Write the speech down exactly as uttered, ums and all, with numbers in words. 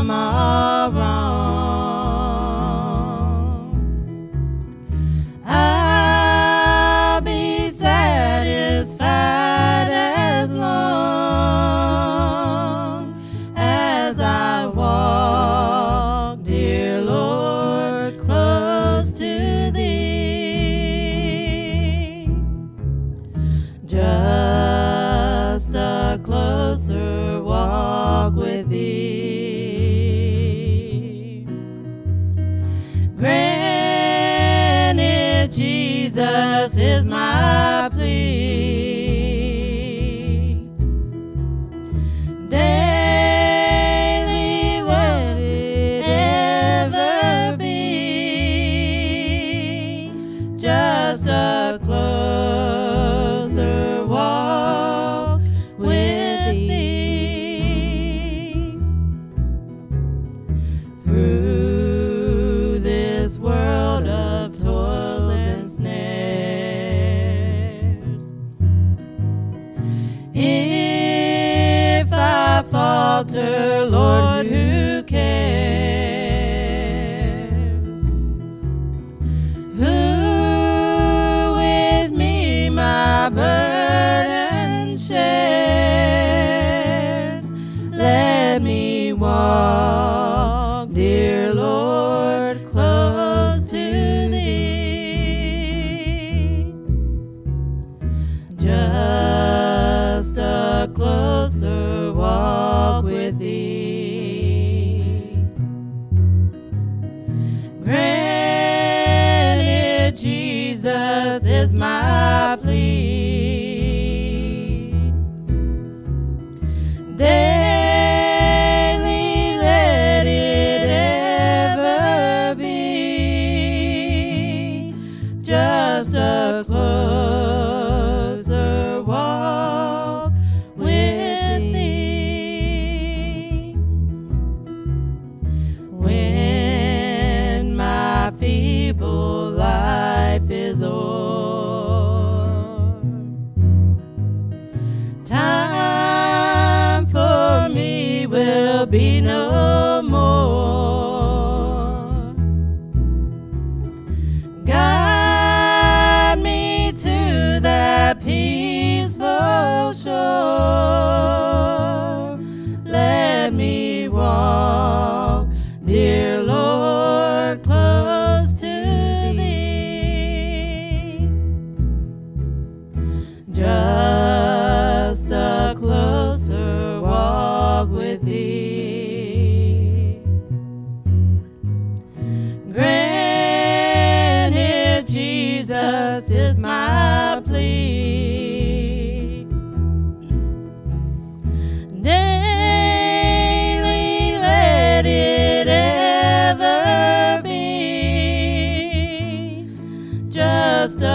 from all wrong. I'll be satisfied as long as I walk, dear Lord, close to Thee. Just a closer walk with Thee. Granted, Jesus is my plea. Daily let it ever be just a closer walk with Thee. Through this world of toils and snares, if I falter, Lord, who cares? Who with me my burden shares? Let me walk, dear Lord, close to Thee. Just a closer walk with Thee. Granted, Jesus is my plea. Daily let it ever be just a closer walk with Thee. When my feeble life is o'er, time for me will be no more. Guide me to that peaceful shore. Let me walk, dear Lord, close to Thee. Just a closer walk with Thee. Granted, Jesus is my plea. Daily let it ever be just a